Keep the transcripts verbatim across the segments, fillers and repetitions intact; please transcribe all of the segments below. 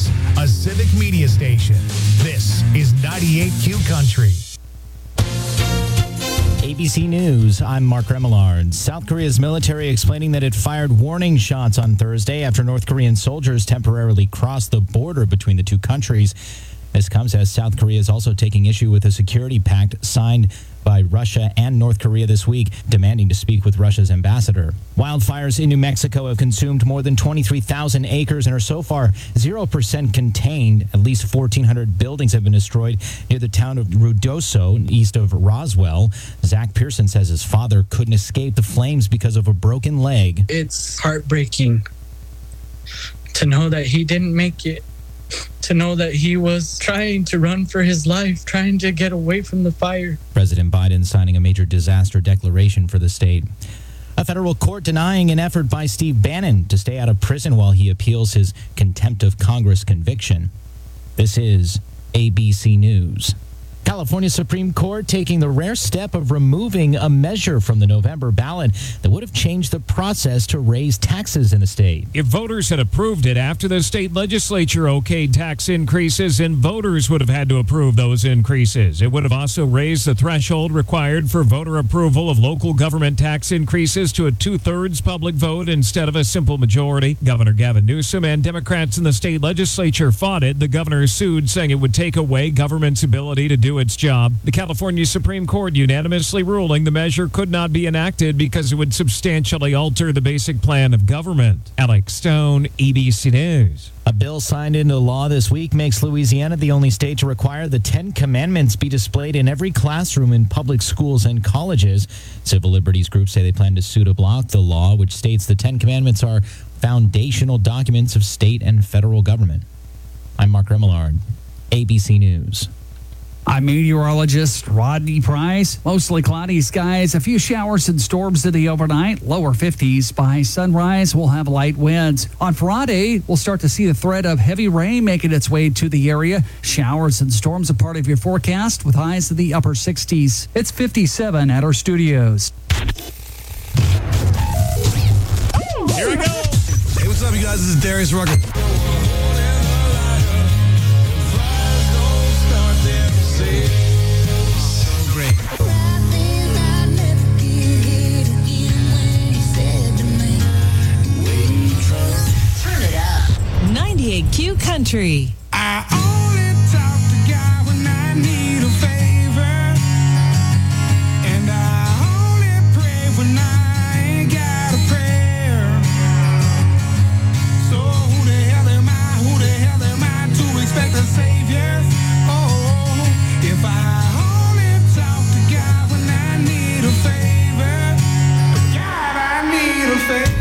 News, a civic media station. This is ninety-eight Q Country. A B C News, I'm Mark Remillard. South Korea's military explaining that it fired warning shots on Thursday after North Korean soldiers temporarily crossed the border between the two countries. This comes as South Korea is also taking issue with a security pact signed by Russia and North Korea this week, demanding to speak with Russia's ambassador. Wildfires in New Mexico have consumed more than twenty-three thousand acres and are so far zero percent contained. At least fourteen hundred buildings have been destroyed near the town of Ruidoso, east of Roswell. Zach Pearson says his father couldn't escape the flames because of a broken leg. It's heartbreaking to know that he didn't make it. To know that he was trying to run for his life, trying to get away from the fire. President Biden signing a major disaster declaration for the state. A federal court denying an effort by Steve Bannon to stay out of prison while he appeals his contempt of Congress conviction. This is A B C News. California Supreme Court taking the rare step of removing a measure from the November ballot that would have changed the process to raise taxes in the state. If voters had approved it after the state legislature okayed tax increases, and voters would have had to approve those increases. It would have also raised the threshold required for voter approval of local government tax increases to a two-thirds public vote instead of a simple majority. Governor Gavin Newsom and Democrats in the state legislature fought it. The governor sued, saying it would take away government's ability to do its job. The California Supreme Court unanimously ruling the measure could not be enacted because it would substantially alter the basic plan of government. Alex Stone, A B C News. A bill signed into law this week makes Louisiana the only state to require the Ten Commandments be displayed in every classroom in public schools and colleges. Civil liberties groups say they plan to sue to block the law, which states the Ten Commandments are foundational documents of state and federal government. I'm Mark Remillard, A B C News. I'm meteorologist Rodney Price. Mostly cloudy skies, a few showers and storms in the overnight, lower fifties. By sunrise, we'll have light winds. On Friday, we'll start to see the threat of heavy rain making its way to the area. Showers and storms are part of your forecast with highs in the upper sixties. It's fifty-seven at our studios. Here we go. Hey, what's up, you guys? This is Darius Rucker. ninety-eight Q Country. I only talk to God when I need a favor, and I only pray when I ain't got a prayer. So who the hell am I? Who the hell am I to expect a savior? Oh, if I only talk to God when I need a favor, God, I need a favor.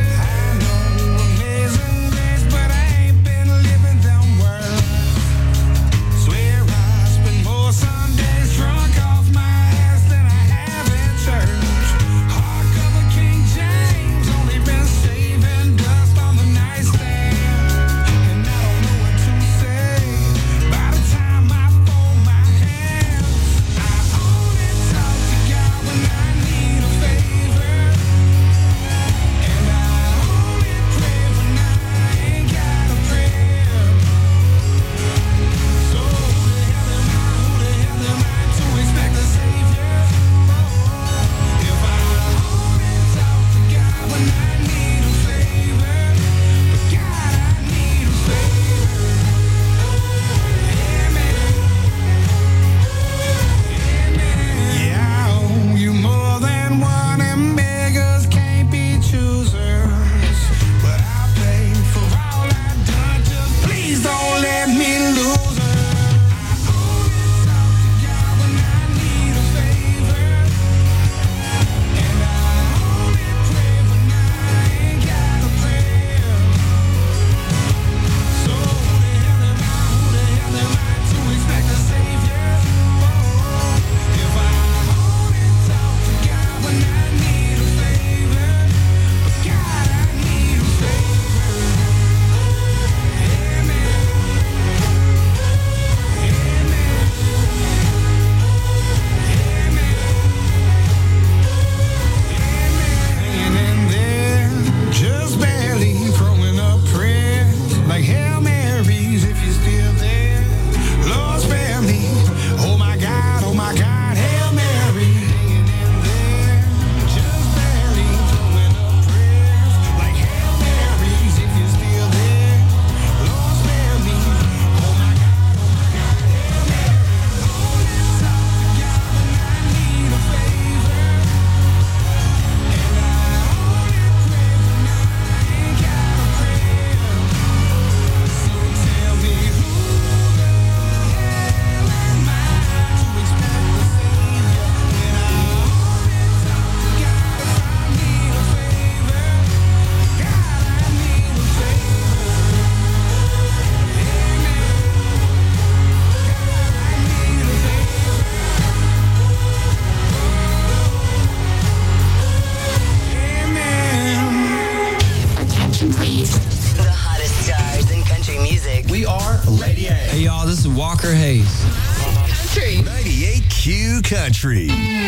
We are Lady A. Hey, y'all, this is Walker Hayes. Country. ninety-eight Q Country.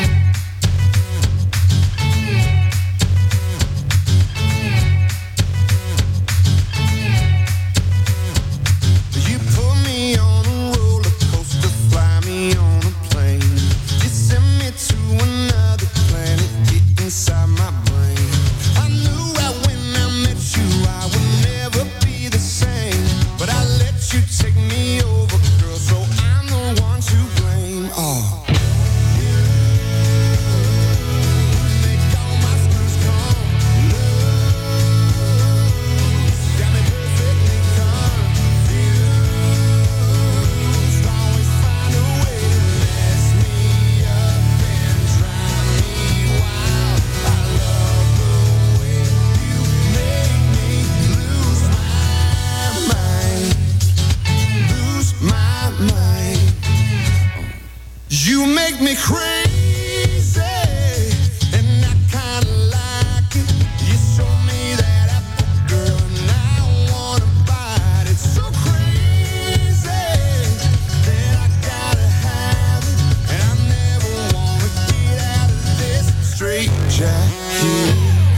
You put me on a roller coaster, fly me on a plane. You send me to another planet, get inside my brain. I knew right when I met you I would never be the same, but I let you take me over, girl, so I'm the one to blame. Oh. You make me crazy, and I kinda like it. You show me that apple, girl, and I wanna bite it. So crazy that I gotta have it, and I never wanna get out of this straight jacket.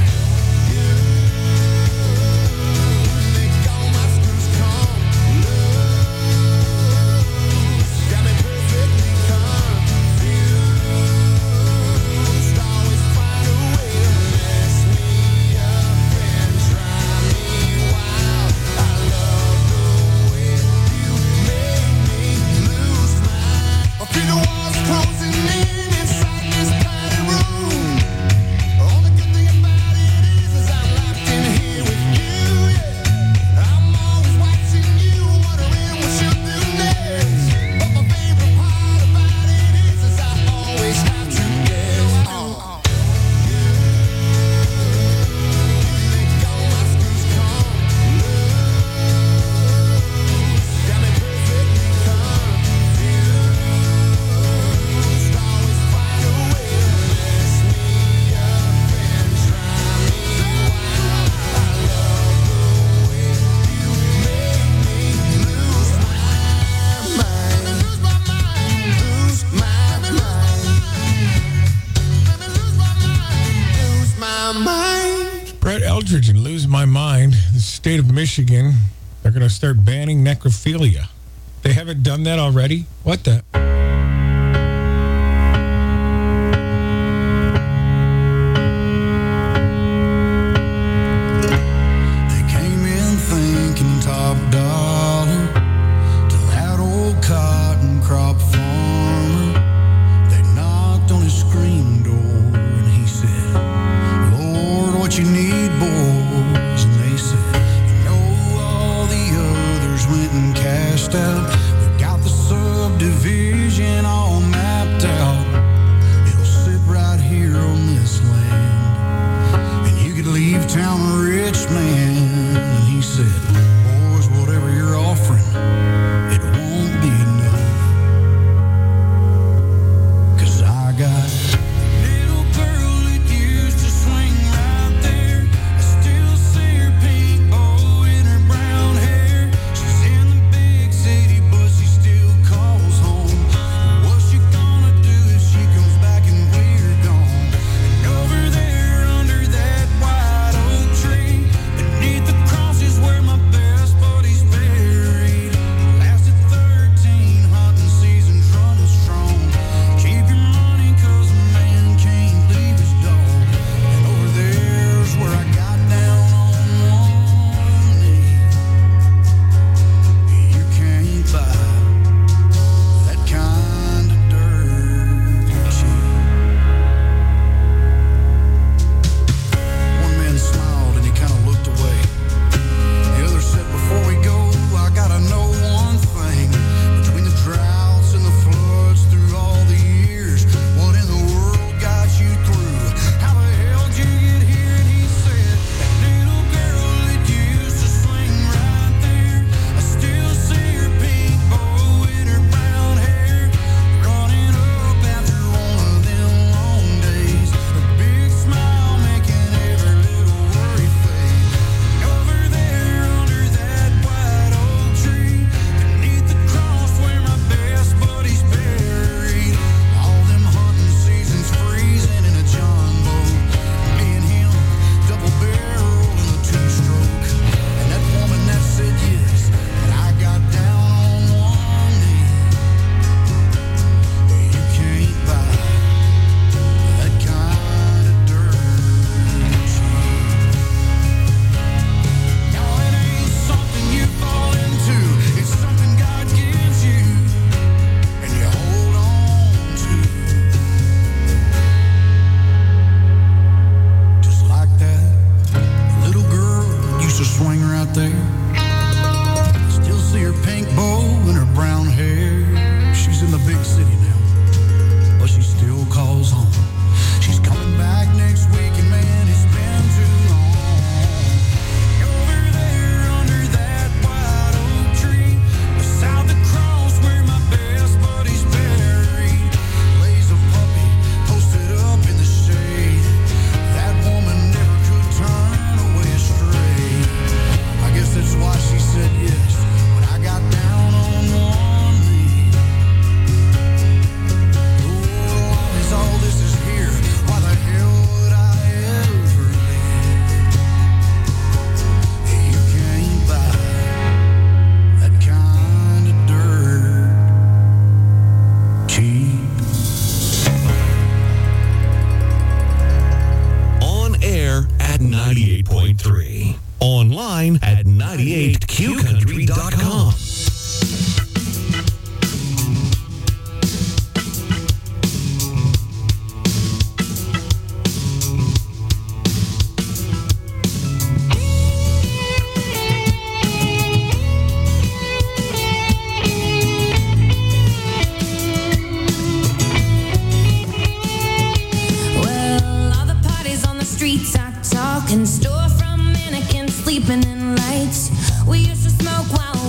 Eldridge and Lose My Mind, the state of Michigan, they're going to start banning necrophilia. They haven't done that already? What the? They came in thinking top dollar to that old cotton crop farmer. They knocked on his screen door and he said, Lord, what you need, boys? And they said, you know, all the others went and cashed out. We got the subdivision all mapped out. It'll sit right here on this land, and you could leave town a rich man. And he said, boys, whatever you're offering, it won't be enough, 'cause I got little girl that used to swing right there. I still see her pink bow in her brown hair. She's in the big city, but she still calls home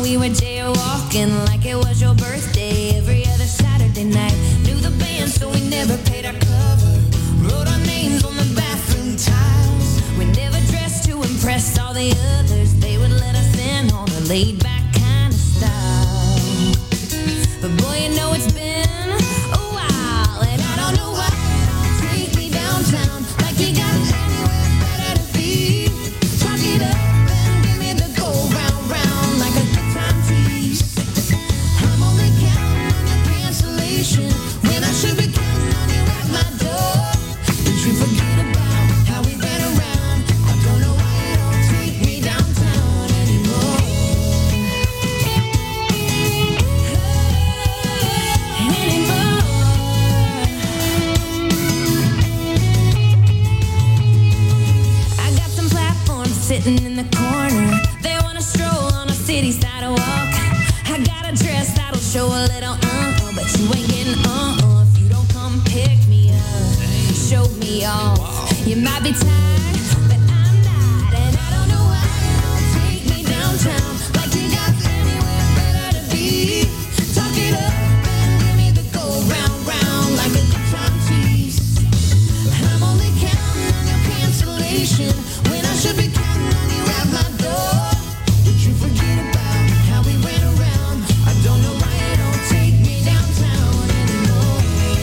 we were jaywalking like it was your birthday every other Saturday night. Knew the band, so we never paid our cover. Wrote our names on the bathroom tiles. We never dressed to impress all the others. They would let us in on a laid back kind of style. But boy, you know it's been a while, and I don't know why you don't take me downtown like you got anywhere better to be. Talk it up and give me the go round round like a good time tease. I'm only counting on your cancellation when I should be counting on you at my door. Did you forget about how we ran around? I don't know why you don't take me downtown anymore. I got some platforms sitting in the corner. They want to stroll on a city sidewalk. I got a dress that'll show a little uh-uh, but you ain't getting uh-uh if you don't come pick me up. Show me off. You might be tired, but I'm not, and I don't know why you don't take me downtown like you got anywhere better to be. Talk it up and give me the go round round like a good time tease. I'm only counting on your cancellation when I should be counting on you at my door. Did you forget about how we ran around? I don't know why you don't take me downtown anymore.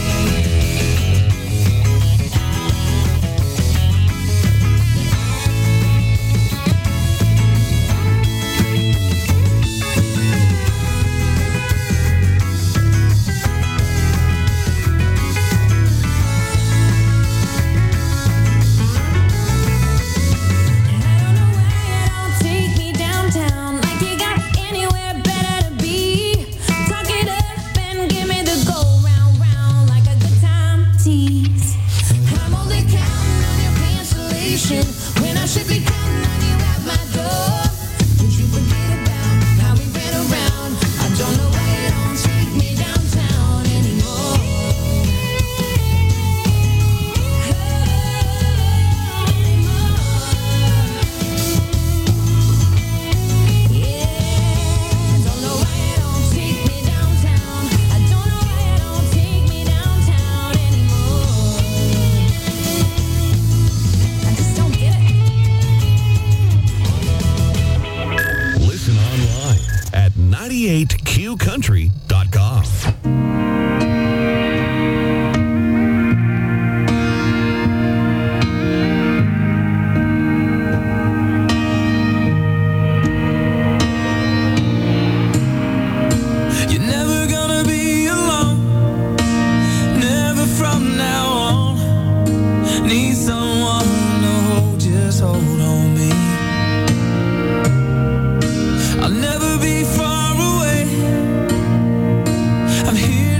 I don't know why you don't take me downtown like you got anywhere better to be. Talk it up and give me the go round round like a good time tease. I'm only counting on your cancellation when I should be counting on you at my door. Did you forget about how we ran around? I don't know why you don't take me downtown anymore. Yeah, don't know why you don't take me downtown. I don't know why you don't take me downtown anymore. I just don't get it. Listen online at ninety-eight q country dot com. You're never gonna be alone, never from now on. Need someone to hold, just hold on me. I'll never be far away. I'm here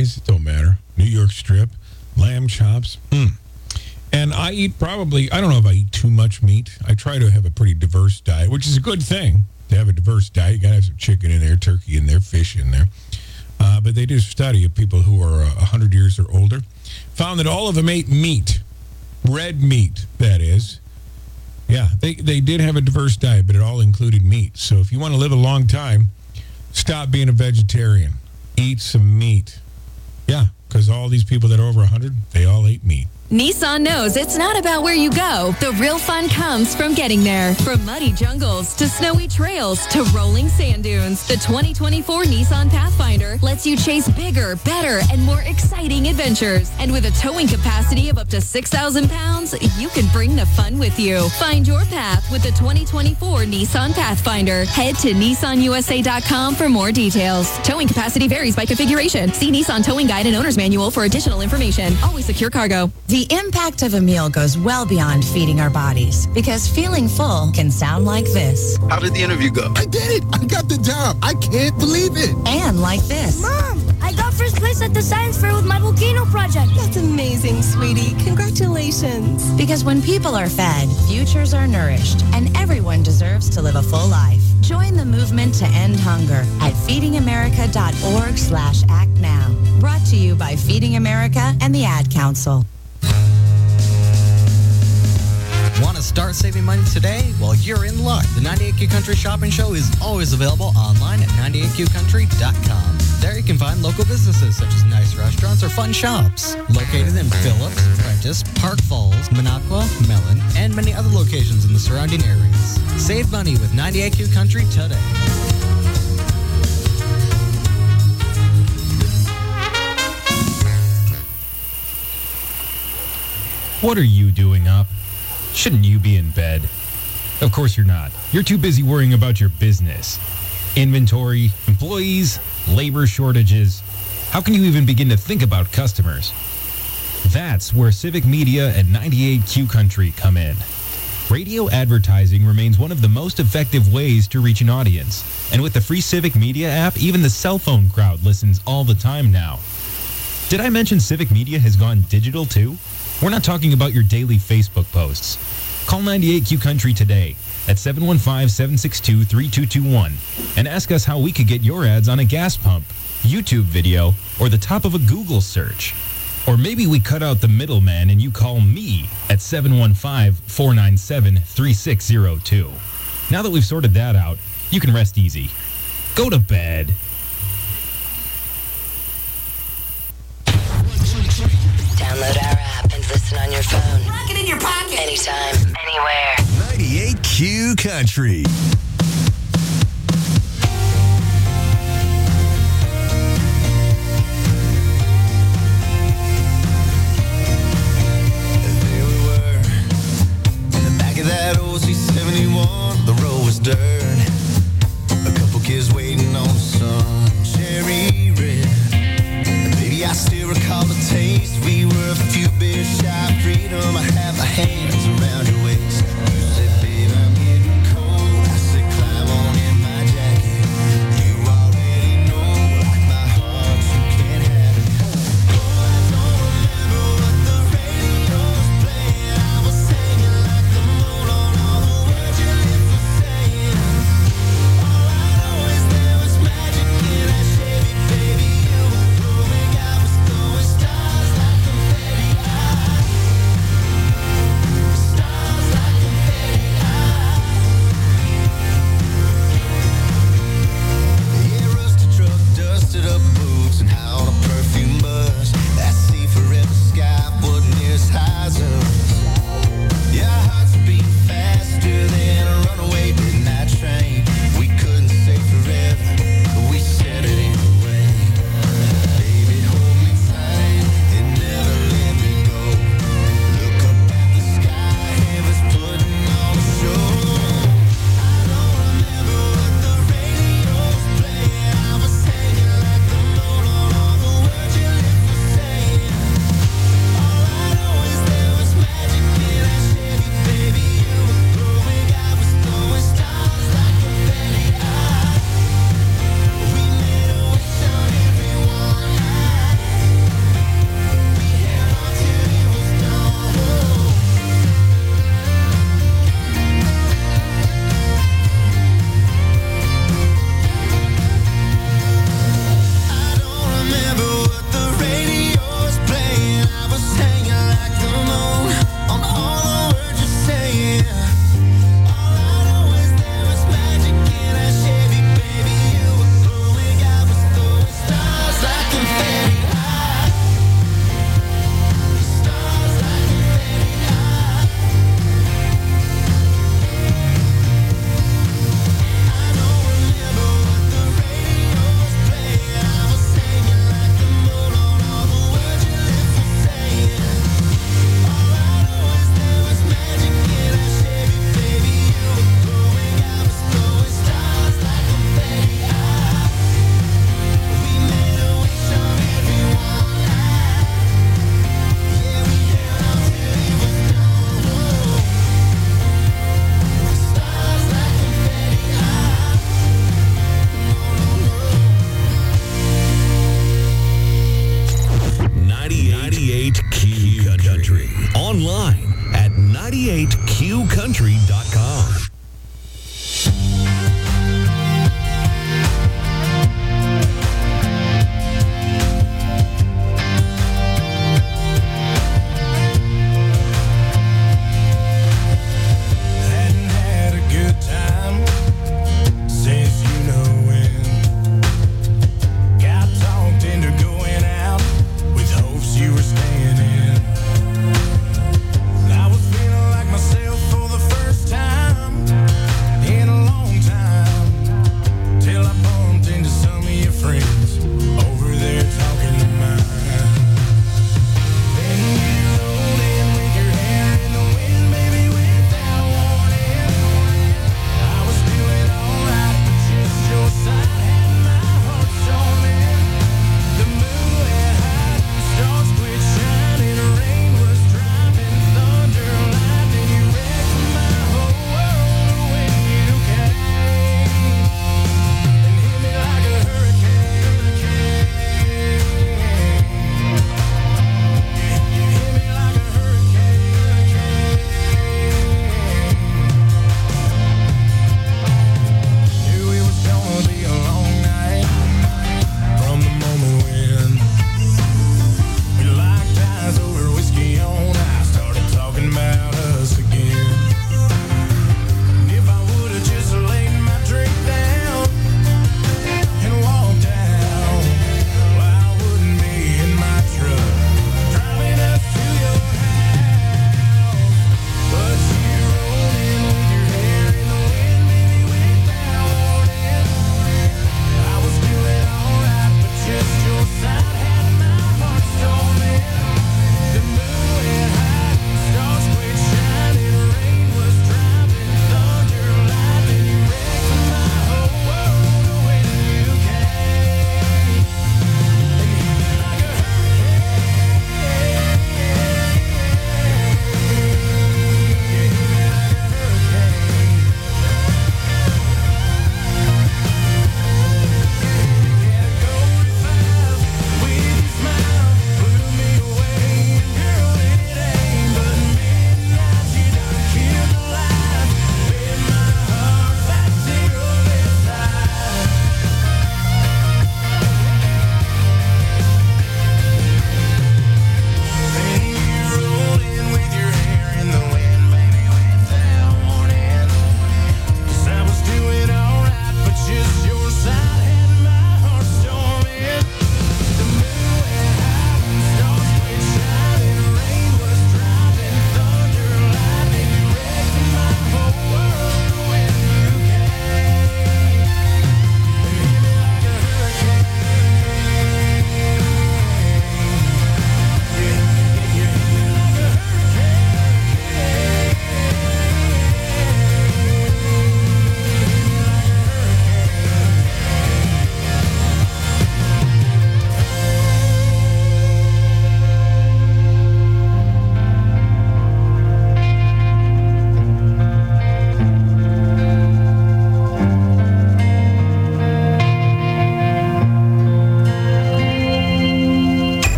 thighs, it don't matter. New York strip, lamb chops. Hmm. And I eat probably, I don't know if I eat too much meat. I try to have a pretty diverse diet, which is a good thing to have a diverse diet. You got to have some chicken in there, turkey in there, fish in there. Uh, but they did a study of people who are uh, one hundred years or older, found that all of them ate meat, red meat, that is. Yeah, they, they did have a diverse diet, but it all included meat. So if you want to live a long time, stop being a vegetarian. Eat some meat. Yeah, because all these people that are over one hundred, they all ate meat. Nissan knows it's not about where you go. The real fun comes from getting there. From muddy jungles to snowy trails to rolling sand dunes, the twenty twenty-four Nissan Pathfinder lets you chase bigger, better, and more exciting adventures. And with a towing capacity of up to six thousand pounds, you can bring the fun with you. Find your path with the twenty twenty-four Nissan Pathfinder. Head to Nissan U S A dot com for more details. Towing capacity varies by configuration. See Nissan Towing Guide and Owner's Manual for additional information. Always secure cargo. The impact of a meal goes well beyond feeding our bodies, because feeling full can sound like this. How did the interview go? I did it! I got the job! I can't believe it! And like this. Mom, I got first place at the science fair with my volcano project. That's amazing, sweetie. Congratulations. Because when people are fed, futures are nourished, and everyone deserves to live a full life. Join the movement to end hunger at feeding america dot org slash act now. Brought to you by Feeding America and the Ad Council. Want to start saving money today? Well, you're in luck. The ninety-eight Q Country Shopping Show is always available online at ninety-eight q country dot com. There you can find local businesses such as nice restaurants or fun shops. Located in Phillips, Prentice, Park Falls, Minocqua, Mellon, and many other locations in the surrounding areas. Save money with ninety-eight Q Country today. What are you doing up? Shouldn't you be in bed? Of course you're not. You're too busy worrying about your business. Inventory, employees, labor shortages. How can you even begin to think about customers? That's where Civic Media and ninety-eight Q Country come in. Radio advertising remains one of the most effective ways to reach an audience. And with the free Civic Media app, even the cell phone crowd listens all the time now. Did I mention Civic Media has gone digital too? We're not talking about your daily Facebook posts. Call ninety-eight Q Country today at seven one five, seven six two, three two two one and ask us how we could get your ads on a gas pump, YouTube video, or the top of a Google search. Or maybe we cut out the middleman and you call me at seven one five, four nine seven, three six zero two. Now that we've sorted that out, you can rest easy. Go to bed. Download our app and listen on your phone. Rock it in your pocket. Anytime, anywhere. ninety-eight Q Country. There we were, in the back of that O C seventy-one. The road was dirt. A couple kids waiting on the sun. Cherry red. Baby, I still recall the taste. We were a few beers shy of freedom. I had my hands around your waist. You said, babe, I'm getting cold. I said,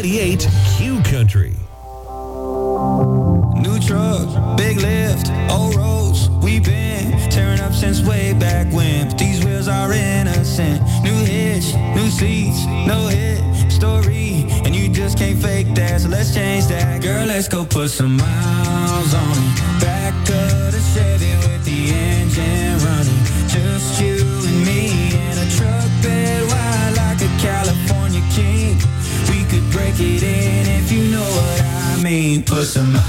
ninety-eight Q Country. New truck, big lift, old roads, we've been tearing up since way back when. But these wheels are innocent. New hitch, new seats, no hit story, and you just can't fake that. So let's change that, girl. Let's go put some miles on it. Back of the Chevy with the engine running. Just you and me in a truck bed wide like a California king. We could break it in if you know what I mean. Put some miles.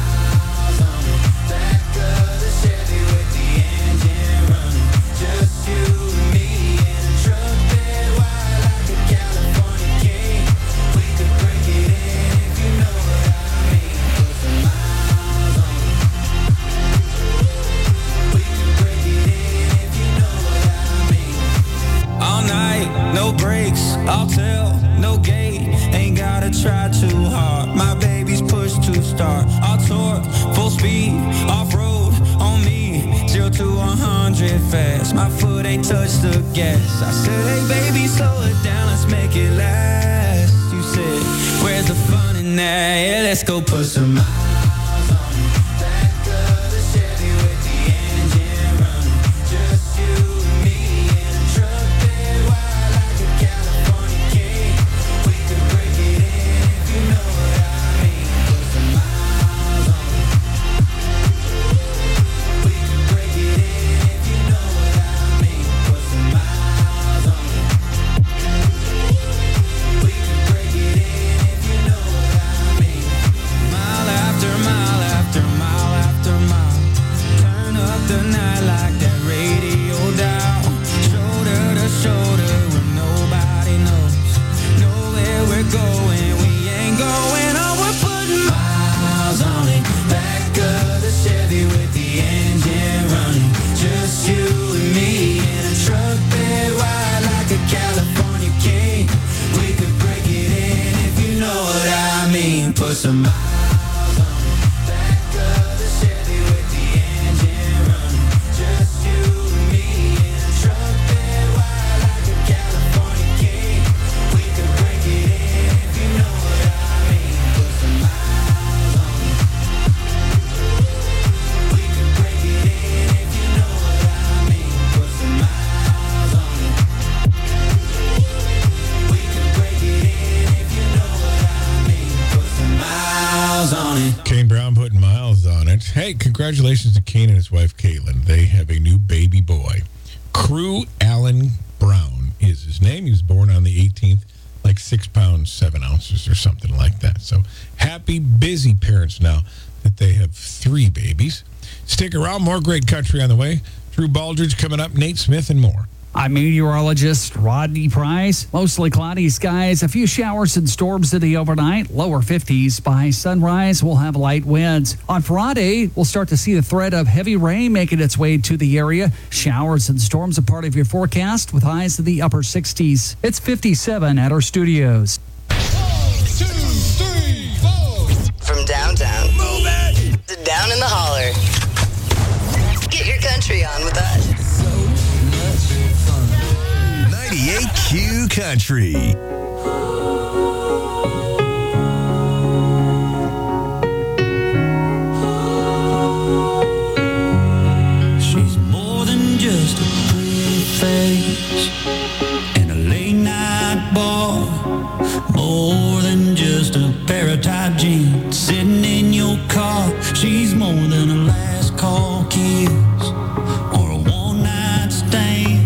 No brakes, I'll tell, no gate. Ain't gotta try too hard. My baby's pushed to start. I'll torque, full speed, off-road on me. Zero to one hundred fast. My foot ain't touched the gas. I said, hey baby, slow it down, let's make it last. You said, where's the fun in that? Yeah, let's go put some miles. Hey, congratulations to Kane and his wife, Caitlin. They have a new baby boy. Crew Allen Brown is his name. He was born on the eighteenth, like six pounds, seven ounces or something like that. So happy, busy parents now that they have three babies. Stick around. More great country on the way. Drew Baldridge coming up, Nate Smith, and more. I'm meteorologist Rodney Price. Mostly cloudy skies, a few showers and storms in the overnight, lower fifties. By sunrise, we'll have light winds. On Friday, we'll start to see the threat of heavy rain making its way to the area. Showers and storms are part of your forecast with highs in the upper sixties. It's fifty-seven at our studios. Two, three, four. From downtown Move it. to down in the holler. Get your country on with us. ninety-eight Q Country. She's more than just a pretty face and a late night bar. More than just a pair of tight jeans sitting in your car. She's more than a last call kiss or a one night stand.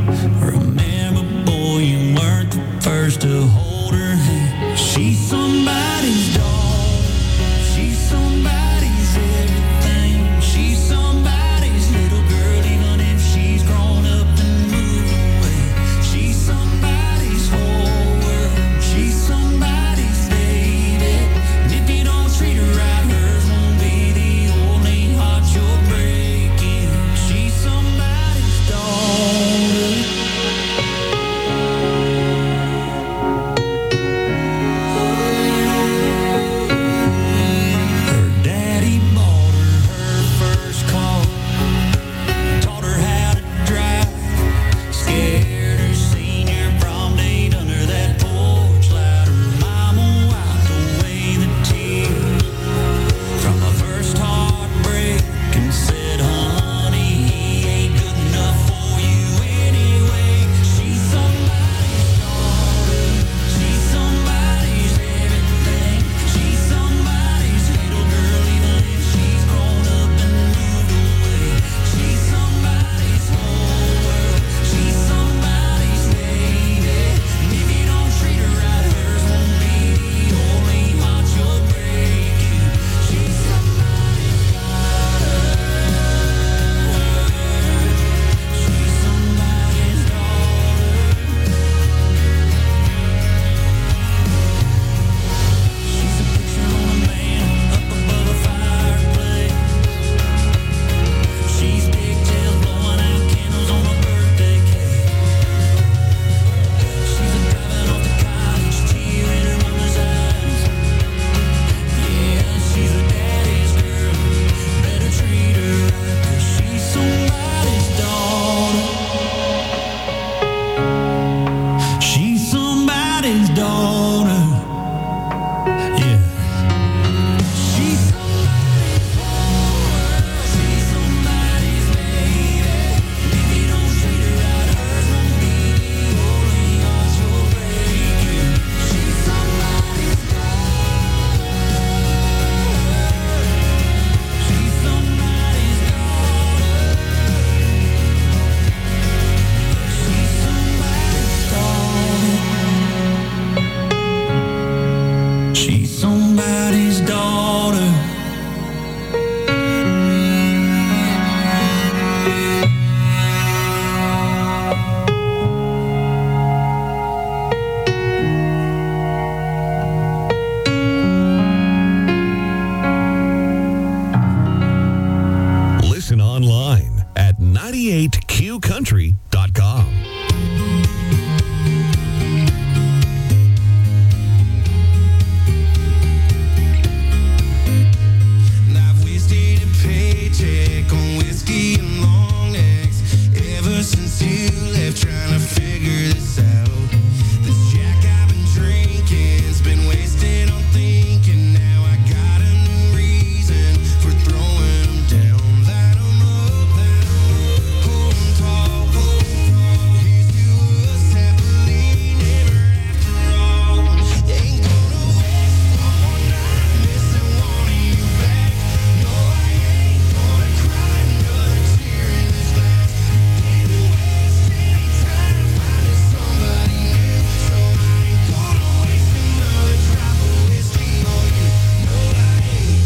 You weren't the first to hold her hand. She's somebody's dog. She's somebody's everything. She's somebody's little girl, even if she's grown up and moved away. She country dot com. I've wasted a paycheck on whiskey and long necks ever since you left, trying to figure this out. This Jack I've been drinking's been wasted on thinking. Now I got a new reason for throwing them down. Light 'em up, light 'em up, hold 'em tall, hold 'em tall. Here's to us happily never after all. Ain't gonna waste one more night missing one of you back. No, I ain't gonna cry another tear in this glass. Didn't waste any time finding somebody new, so I ain't gonna waste another drop of whiskey on you. No, I ain't.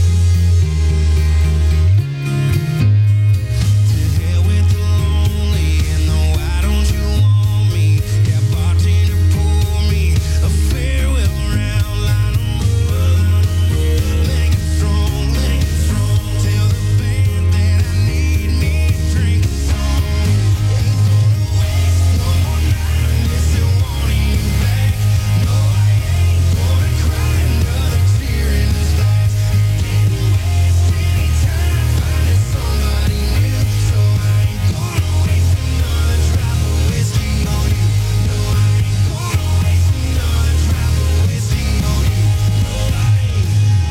To hell with the lonely and the why don't you want me? Yeah, bartender, pour me a farewell round. Line 'em up, make it strong, make it strong. Tell the band that I need me a drink song. Ain't gonna waste one more night missing one of you back. No, I ain't gonna cry another tear in this glass. Didn't waste any time finding somebody new, so I ain't gonna waste another drop of whiskey on you. No, I ain't gonna waste another drop of whiskey on you. No, I ain't.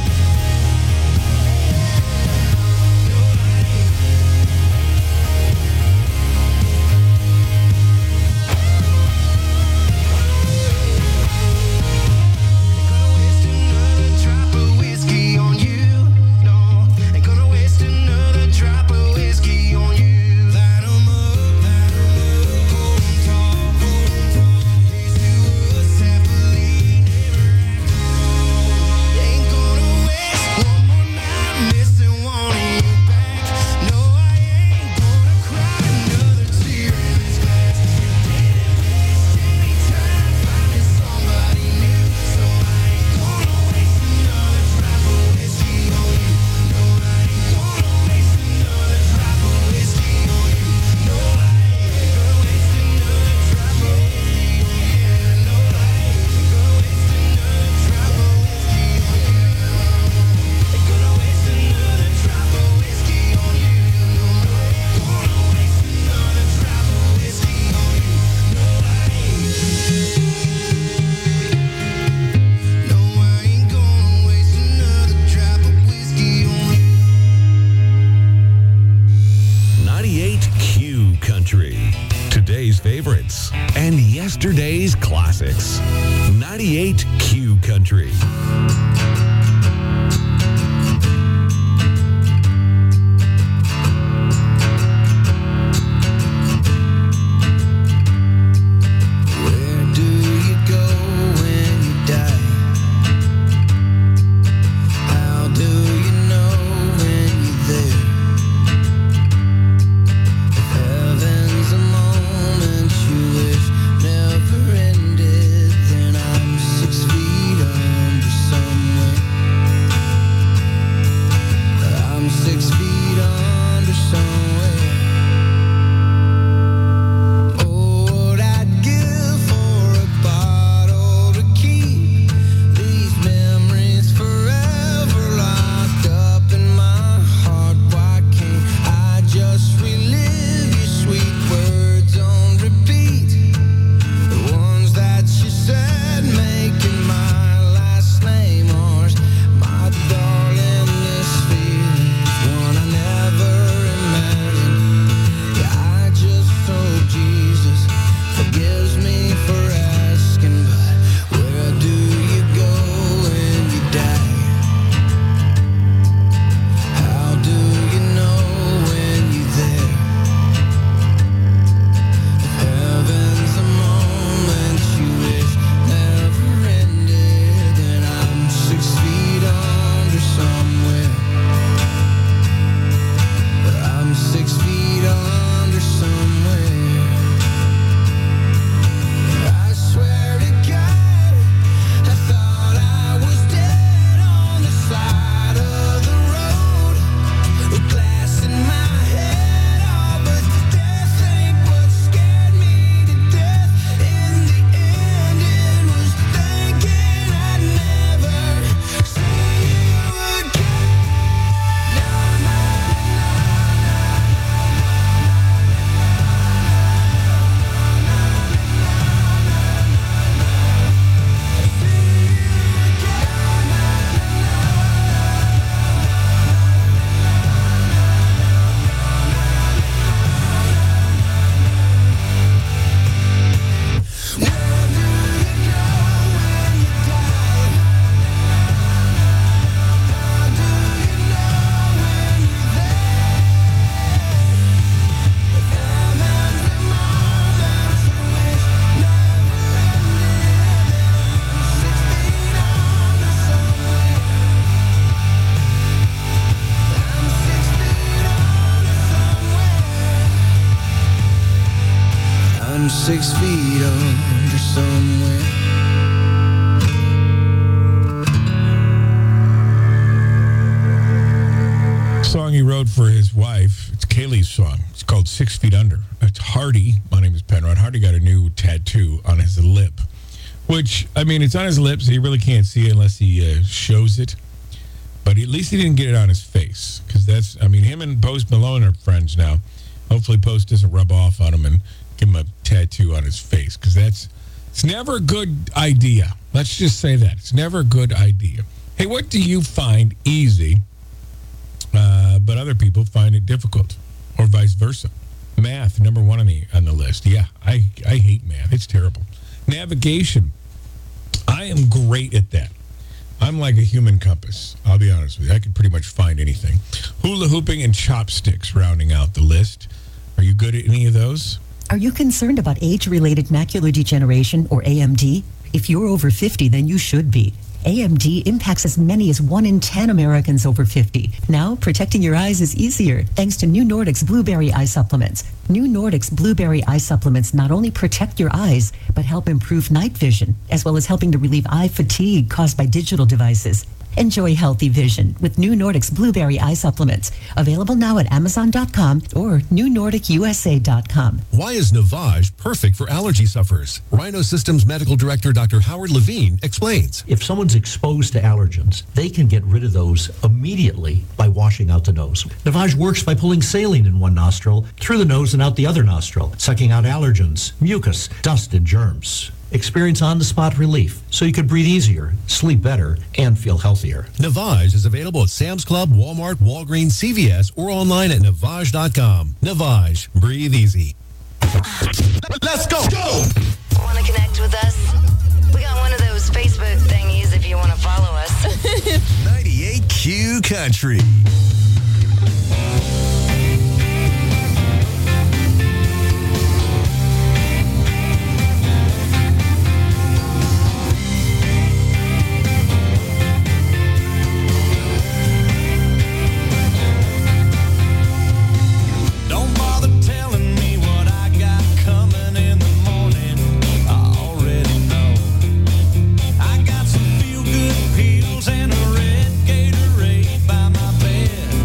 Drop of whiskey on you. No, ain't gonna waste another drop of whiskey on you. Light 'em up, light 'em up, hold 'em tall, hold 'em tall. Here's to us happily never after all. Ain't gonna waste one more night missing one of you back. No, I ain't gonna cry another tear in this glass. Didn't waste any time finding somebody new, so I ain't gonna waste another drop of whiskey on you. No, I ain't gonna waste another drop of whiskey on you. No, I ain't gonna waste another drop of whiskey on you. No, I ain't gonna waste another drop of whiskey on you. Ain't gonna waste another drop of whiskey on you. No, I ain't gonna waste another drop of whiskey on you. No, I ain't. No, I ain't gonna waste another drop of whiskey on you. ninety-eight Q Country. Today's favorites and yesterday's classics. ninety-eight Q Country. Where do you go when you die? How do you know when you're there? If heaven's a moment you wish never ended, then I'm six feet under somewhere. I'm six feet under somewhere. Song he wrote for his wife. It's Kaylee's song. It's called Six Feet Under. It's Hardy. My name is Penrod. Hardy got a new tattoo on his lip, which, I mean, it's on his lips. So you really can't see it unless he uh, shows it. But at least he didn't get it on his face, because that's, I mean, him and Post Malone are friends now. Hopefully Post doesn't rub off on him and give him a tattoo on his face, because that's, it's never a good idea. Let's just say that. It's never a good idea. Hey, what do you find easy, uh, but other people find it difficult, or vice versa? Math, number one on the, on the list. Yeah, I, I hate math. It's terrible. Navigation. I am great at that. I'm like a human compass. I'll be honest with you. I can pretty much find anything. Hula hooping and chopsticks rounding out the list. Are you good at any of those? Are you concerned about age-related macular degeneration, or A M D? If you're over fifty, then you should be. A M D impacts as many as one in ten Americans over fifty. Now, protecting your eyes is easier thanks to New Nordic's Blueberry Eye Supplements. New Nordic's Blueberry Eye Supplements not only protect your eyes, but help improve night vision, as well as helping to relieve eye fatigue caused by digital devices. Enjoy healthy vision with New Nordic's Blueberry Eye Supplements. Available now at Amazon dot com or New Nordic U S A dot com. Why is Navage perfect for allergy sufferers? Rhino Systems Medical Director Doctor Howard Levine explains. If someone's exposed to allergens, they can get rid of those immediately by washing out the nose. Navage works by pulling saline in one nostril, through the nose and out the other nostril, sucking out allergens, mucus, dust, and germs. Experience on-the-spot relief so you can breathe easier, sleep better, and feel healthier. Navage is available at Sam's Club, Walmart, Walgreens, C V S, or online at Navage dot com. Navage. Breathe easy. Let's go! Go! Want to connect with us? We got one of those Facebook thingies if you want to follow us. ninety-eight Q Country. And a red Gatorade by my bed.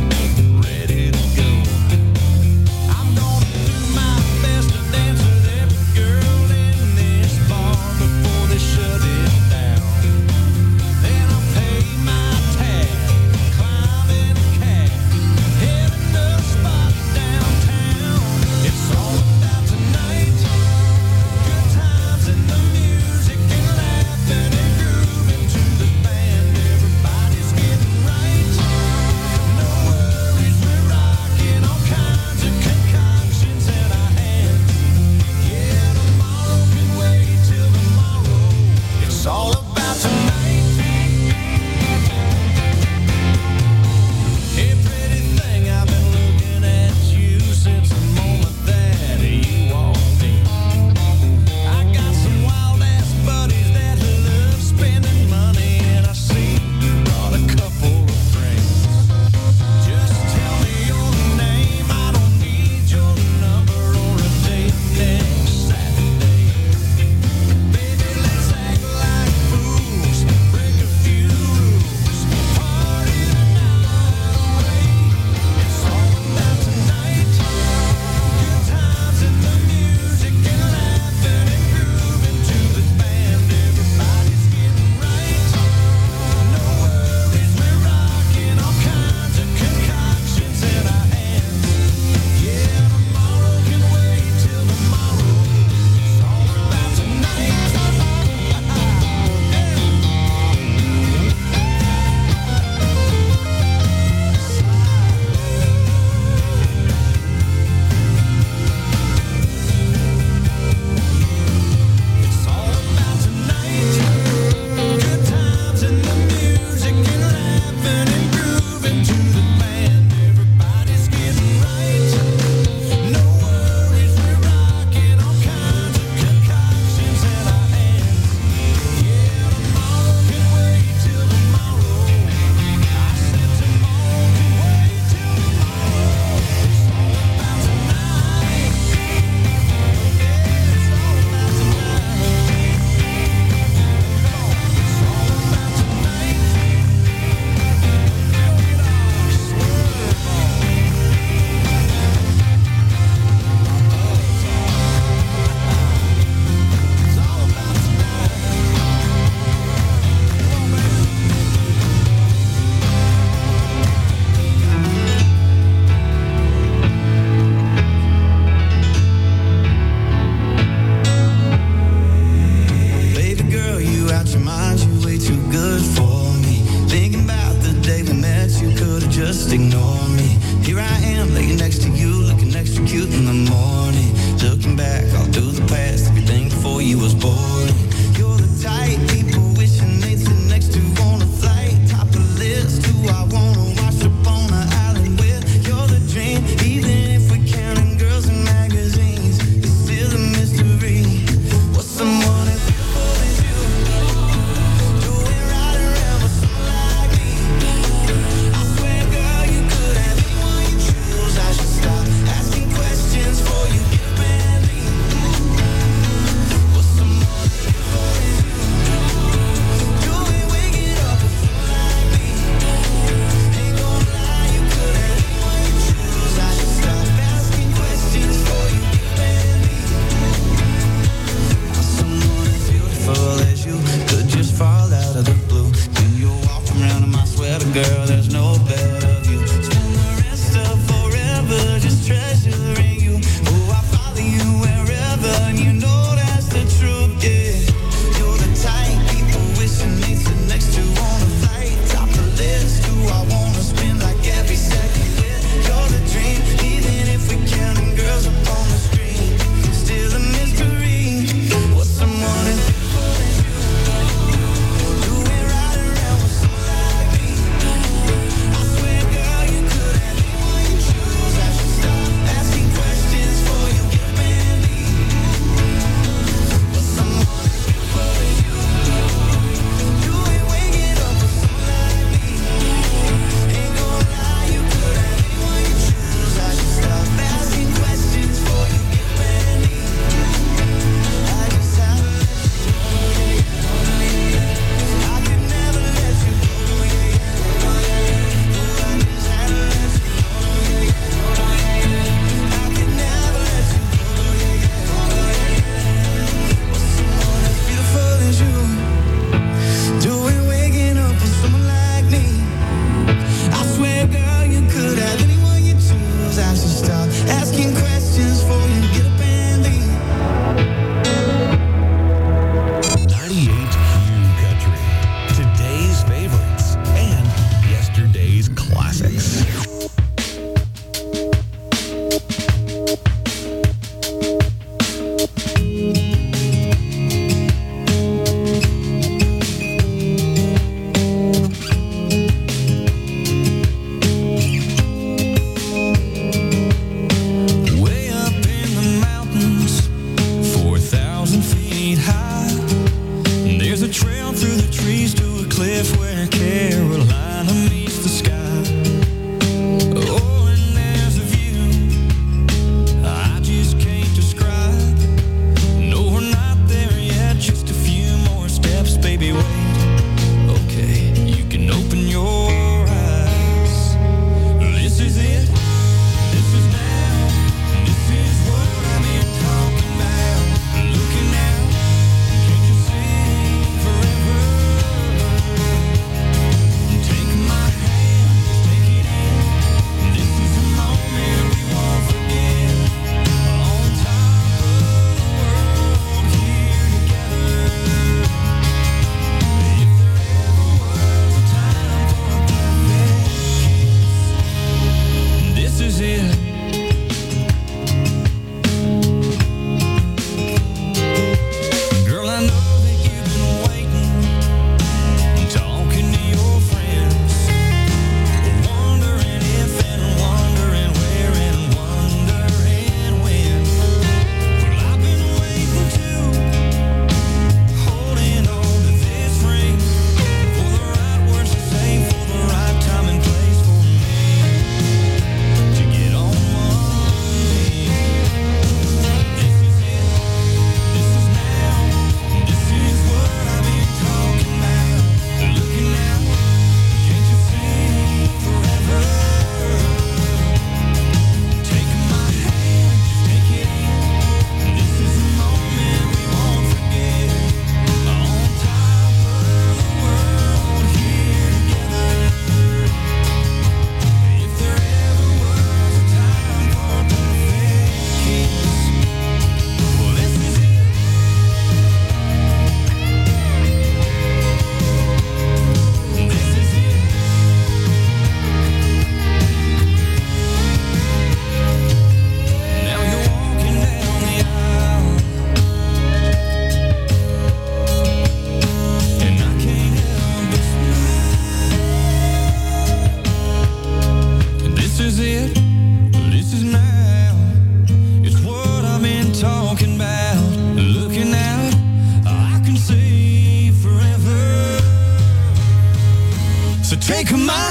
Take my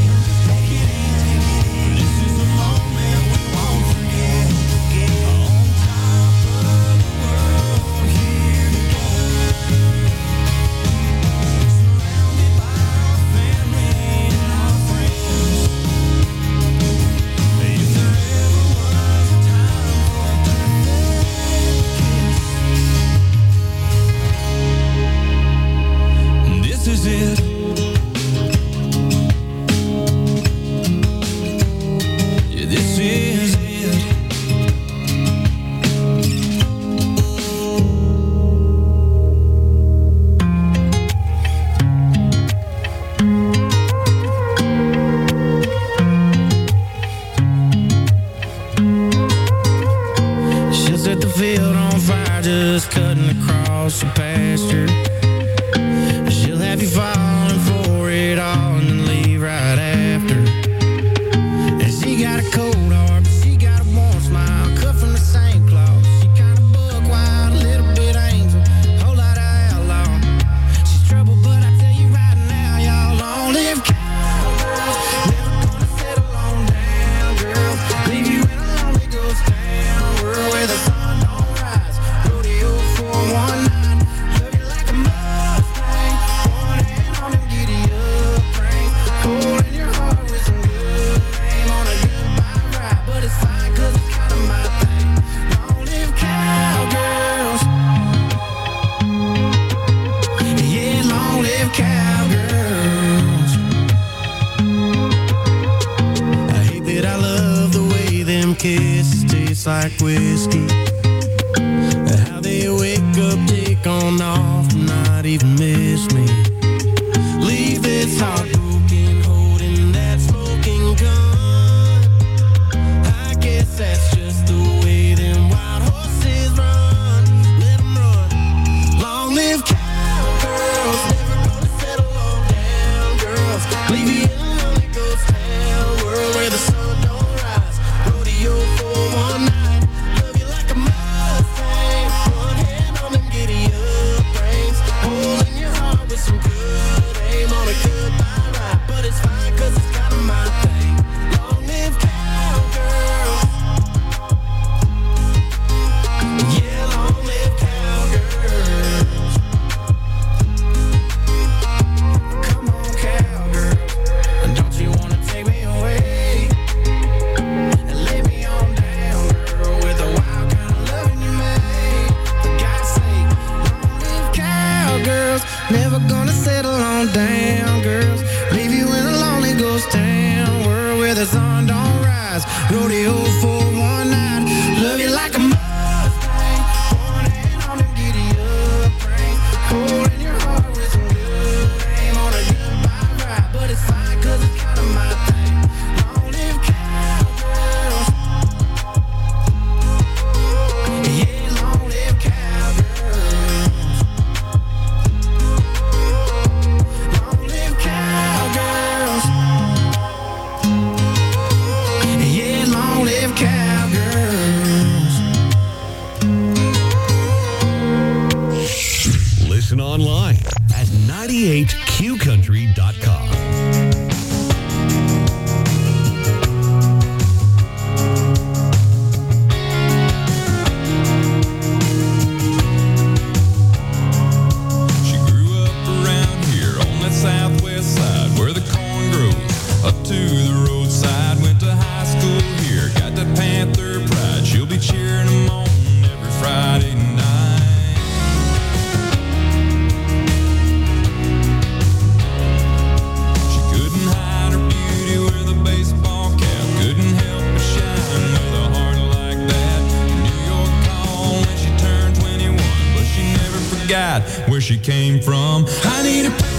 like whiskey. How they wake up, take on off, not even miss me. Leave this heartbroken, holding that smoking gun. I guess that's just the way them wild horses run. Let them run. Long live cowgirls, never gonna settle on down girls. Leave you in a lonely ghost town world where the sun don't rise. Rodeo for one night. Never gonna settle on down, girls. Leave you in a lonely ghost town world where the sun don't rise. Rodeo for one night. Love you like a Mustang. One hand on them giddy up reins. Holding your heart with some good aim on a goodbye ride. But it's fine cause it's kind of my thing. Long live cowgirls. Yeah, long live cowgirls. Listen online at ninety-eight Q country dot com. She grew up around here on that southwest side where the corn grows up to the roadside. Went to high school here, got that Panther pride. She'll be cheering them on every Friday night. Where she came from. I need a